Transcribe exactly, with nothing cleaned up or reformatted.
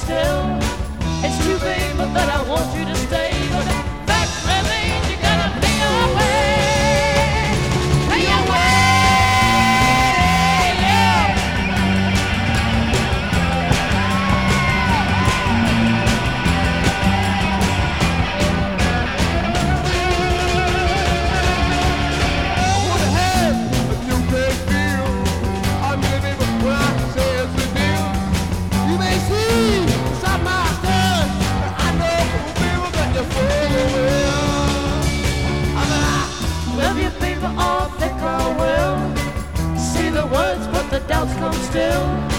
still. It's too late, but that I want you to stay. But the fact remains, you gotta be away. Be away, yeah. What the hell if you can't feel? I'm living with what I say is the deal. You may see inside my head, but I know from people that you're full of will. I mean, I Love you, baby, all thick or will. Say the words, but the doubts come still.